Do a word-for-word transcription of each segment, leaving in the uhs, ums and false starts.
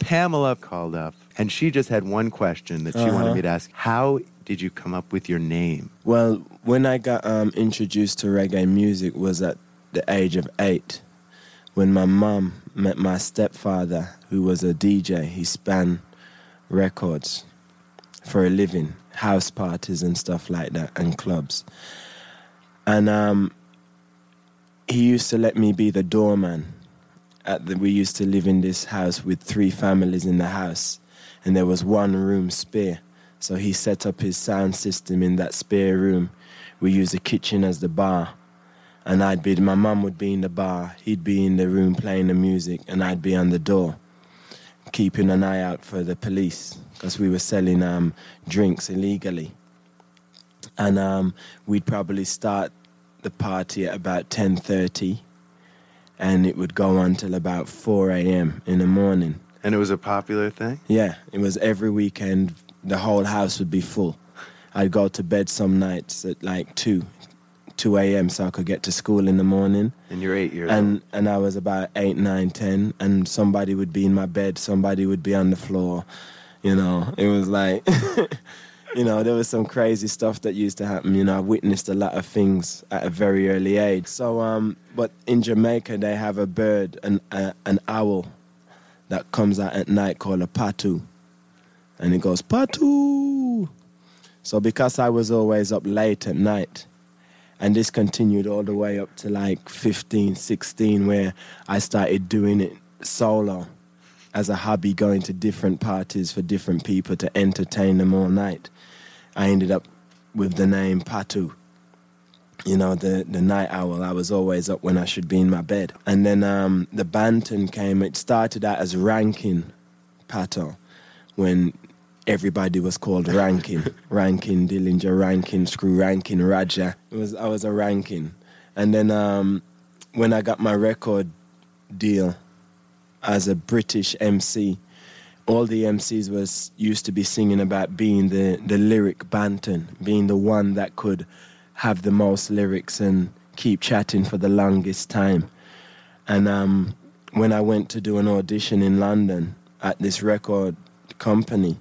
Pamela called up, and she just had one question that she Uh-huh. wanted me to ask. How did you come up with your name? Well, when I got um, introduced to reggae music was at the age of eight, when my mum met my stepfather, who was a D J. He span records for a living, house parties and stuff like that, and clubs. And um, he used to let me be the doorman. At the, we used to live in this house with three families in the house, and there was one room spare. So he set up his sound system in that spare room. We used the kitchen as the bar. And I'd be, my mum would be in the bar, he'd be in the room playing the music, and I'd be on the door, keeping an eye out for the police, because we were selling um, drinks illegally. And um, we'd probably start the party at about ten thirty, and it would go on till about four a.m. in the morning. And it was a popular thing? Yeah, it was every weekend. The whole house would be full. I'd go to bed some nights at like two, two a.m. so I could get to school in the morning. And you're eight years and, old. And I was about eight, nine, ten, and somebody would be in my bed, somebody would be on the floor. You know, it was like, you know, there was some crazy stuff that used to happen. You know, I witnessed a lot of things at a very early age. So, um, but in Jamaica, they have a bird, an, uh, an owl that comes out at night called a patu. And it goes, Patu! So because I was always up late at night, and this continued all the way up to like fifteen, sixteen, where I started doing it solo as a hobby, going to different parties for different people to entertain them all night. I ended up with the name Patu. You know, the, the night owl. I was always up when I should be in my bed. And then um, the Banton came. It started out as Rankin Pato, when everybody was called Rankin. Rankin, Dillinger, Rankin, Screw, Rankin, Raja. It was I was a Rankin. And then um, when I got my record deal as a British M C, all the M Cs was used to be singing about being the, the lyric Banton, being the one that could have the most lyrics and keep chatting for the longest time. And um, when I went to do an audition in London at this record company,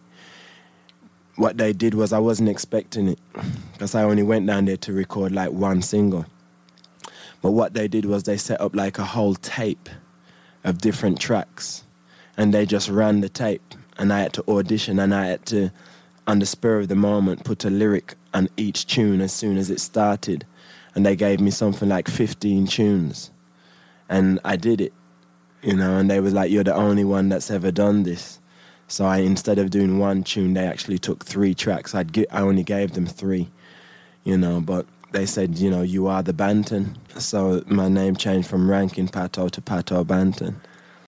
what they did was I wasn't expecting it, because I only went down there to record like one single. But what they did was they set up like a whole tape of different tracks, and they just ran the tape, and I had to audition, and I had to, on the spur of the moment, put a lyric on each tune as soon as it started. And they gave me something like fifteen tunes, and I did it, you know, and they was like, you're the only one that's ever done this. So I, instead of doing one tune, they actually took three tracks. I'd gi- I only gave them three, you know, but they said, you know, you are the Banton. So my name changed from Rankin Pato to Pato Banton.